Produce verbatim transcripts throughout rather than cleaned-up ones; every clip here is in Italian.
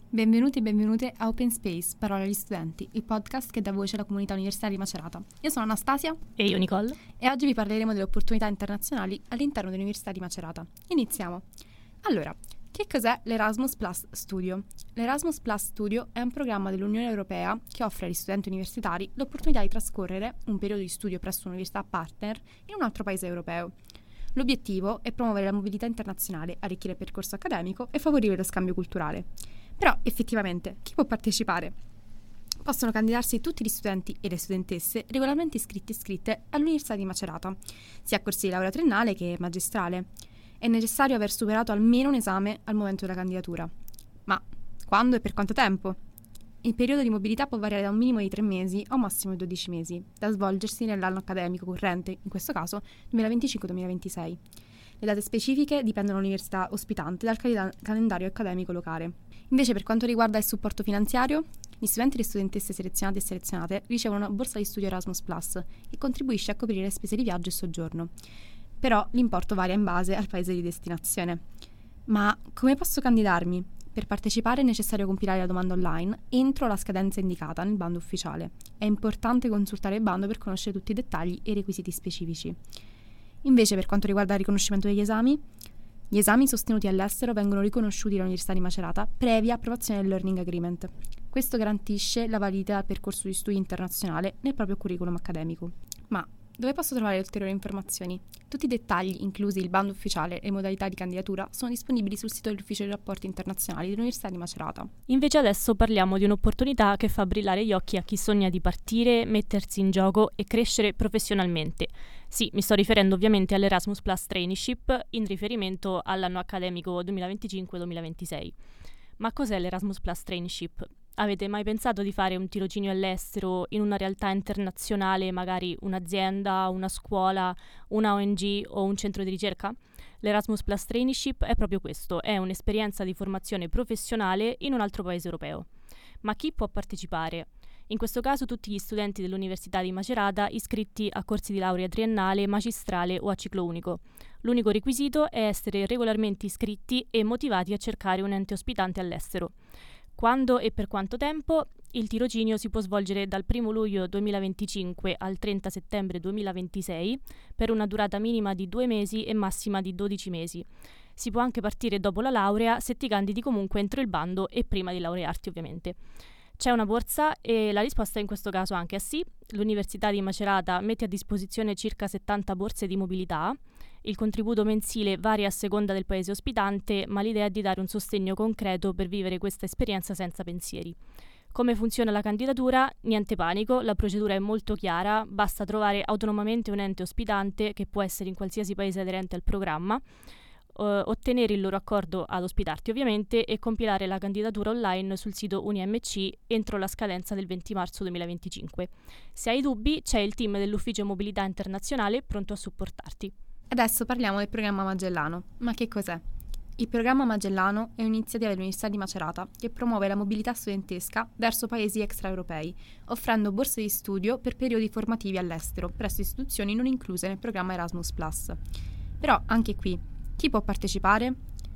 Benvenuti e benvenute a Open Space, Parole agli studenti, il podcast che dà voce alla comunità universitaria di Macerata. Io sono Anastasia. E io Nicole. E oggi vi parleremo delle opportunità internazionali all'interno dell'Università di Macerata. Iniziamo. Allora, che cos'è l'Erasmus Plus Studio? L'Erasmus Plus Studio è un programma dell'Unione Europea che offre agli studenti universitari l'opportunità di trascorrere un periodo di studio presso un'università partner in un altro paese europeo. L'obiettivo è promuovere la mobilità internazionale, arricchire il percorso accademico e favorire lo scambio culturale. Però, effettivamente, chi può partecipare? Possono candidarsi tutti gli studenti e le studentesse regolarmente iscritti e iscritte all'Università di Macerata, sia a corsi di laurea triennale che magistrale. È necessario aver superato almeno un esame al momento della candidatura. Ma quando e per quanto tempo? Il periodo di mobilità può variare da un minimo di tre mesi a un massimo di dodici mesi, da svolgersi nell'anno accademico corrente, in questo caso duemilaventicinque duemilaventisei. Le date specifiche dipendono dall'università ospitante e dal cal- calendario accademico locale. Invece, per quanto riguarda il supporto finanziario, gli studenti e le studentesse selezionate e selezionate ricevono una borsa di studio Erasmus Plus che contribuisce a coprire le spese di viaggio e soggiorno. Però l'importo varia in base al paese di destinazione. Ma come posso candidarmi? Per partecipare è necessario compilare la domanda online entro la scadenza indicata nel bando ufficiale. È importante consultare il bando per conoscere tutti i dettagli e i requisiti specifici. Invece, per quanto riguarda il riconoscimento degli esami, gli esami sostenuti all'estero vengono riconosciuti dall'Università di Macerata previa approvazione del Learning Agreement. Questo garantisce la validità del percorso di studio internazionale nel proprio curriculum accademico. Ma dove posso trovare ulteriori informazioni? Tutti i dettagli, inclusi il bando ufficiale e le modalità di candidatura, sono disponibili sul sito dell'Ufficio dei Rapporti Internazionali dell'Università di Macerata. Invece adesso parliamo di un'opportunità che fa brillare gli occhi a chi sogna di partire, mettersi in gioco e crescere professionalmente. Sì, mi sto riferendo ovviamente all'Erasmus Plus Traineeship in riferimento all'anno accademico duemilaventicinque duemilaventisei. Ma cos'è l'Erasmus Plus Traineeship? Avete mai pensato di fare un tirocinio all'estero in una realtà internazionale, magari un'azienda, una scuola, una O N G o un centro di ricerca? L'Erasmus Plus Traineeship è proprio questo, è un'esperienza di formazione professionale in un altro paese europeo. Ma chi può partecipare? In questo caso tutti gli studenti dell'Università di Macerata iscritti a corsi di laurea triennale, magistrale o a ciclo unico. L'unico requisito è essere regolarmente iscritti e motivati a cercare un ente ospitante all'estero. Quando e per quanto tempo? Il tirocinio si può svolgere dal primo luglio duemilaventicinque al trenta settembre duemilaventisei per una durata minima di due mesi e massima di dodici mesi. Si può anche partire dopo la laurea se ti candidi comunque entro il bando e prima di laurearti, ovviamente. C'è una borsa e la risposta è in questo caso anche a sì. L'Università di Macerata mette a disposizione circa settanta borse di mobilità. Il contributo mensile varia a seconda del paese ospitante, ma l'idea è di dare un sostegno concreto per vivere questa esperienza senza pensieri. Come funziona la candidatura? Niente panico, la procedura è molto chiara, basta trovare autonomamente un ente ospitante, che può essere in qualsiasi paese aderente al programma, Uh, ottenere il loro accordo ad ospitarti ovviamente e compilare la candidatura online sul sito UniMC entro la scadenza del venti marzo duemilaventicinque. Se hai dubbi c'è il team dell'Ufficio Mobilità Internazionale pronto a supportarti. Adesso parliamo del programma Magellano. Ma che cos'è? Il programma Magellano è un'iniziativa dell'Università di Macerata che promuove la mobilità studentesca verso paesi extraeuropei, offrendo borse di studio per periodi formativi all'estero presso istituzioni non incluse nel programma Erasmus Plus. Però anche qui chi può partecipare?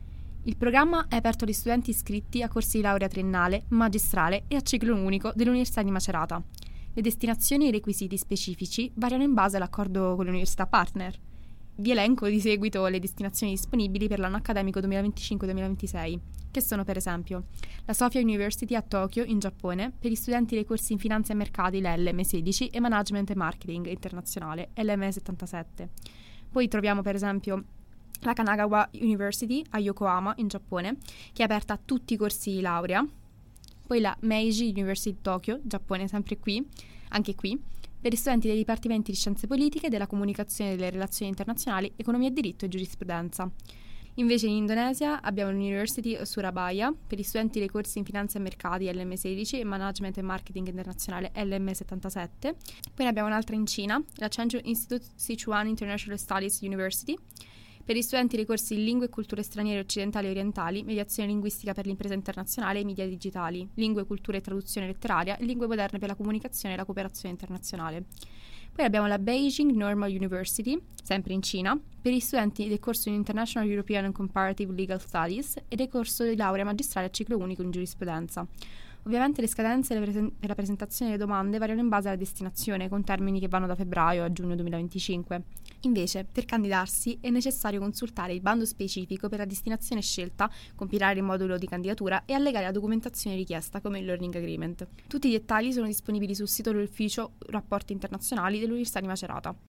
Il programma è aperto agli studenti iscritti a corsi di laurea triennale, magistrale e a ciclo unico dell'Università di Macerata. Le destinazioni e i requisiti specifici variano in base all'accordo con le università partner. Vi elenco di seguito le destinazioni disponibili per l'anno accademico duemilaventicinque duemilaventisei, che sono per esempio la Sophia University a Tokyo, in Giappone, per gli studenti dei corsi in finanza e mercati, la L M sedici, e Management e Marketing internazionale, L M settantasette. Poi troviamo per esempio la Kanagawa University a Yokohama, in Giappone, che è aperta a tutti i corsi di laurea. Poi la Meiji University Tokyo, Giappone, sempre qui, anche qui, per gli studenti dei dipartimenti di scienze politiche, della comunicazione e delle relazioni internazionali, economia e diritto e giurisprudenza. Invece in Indonesia abbiamo l'University Surabaya per gli studenti dei corsi in finanza e mercati L M sedici e Management e Marketing internazionale L M settantasette. Poi ne abbiamo un'altra in Cina, la Chengdu Institute Sichuan International Studies University, per gli studenti dei corsi in lingue e culture straniere occidentali e orientali, mediazione linguistica per l'impresa internazionale e media digitali, lingue, culture e traduzione letteraria e lingue moderne per la comunicazione e la cooperazione internazionale. Poi abbiamo la Beijing Normal University, sempre in Cina, per gli studenti del corso in International European and Comparative Legal Studies e del corso di laurea magistrale a ciclo unico in giurisprudenza. Ovviamente le scadenze per la presentazione delle domande variano in base alla destinazione, con termini che vanno da febbraio a giugno duemilaventicinque. Invece, per candidarsi è necessario consultare il bando specifico per la destinazione scelta, compilare il modulo di candidatura e allegare la documentazione richiesta, come il Learning Agreement. Tutti i dettagli sono disponibili sul sito dell'ufficio Rapporti Internazionali dell'Università di Macerata.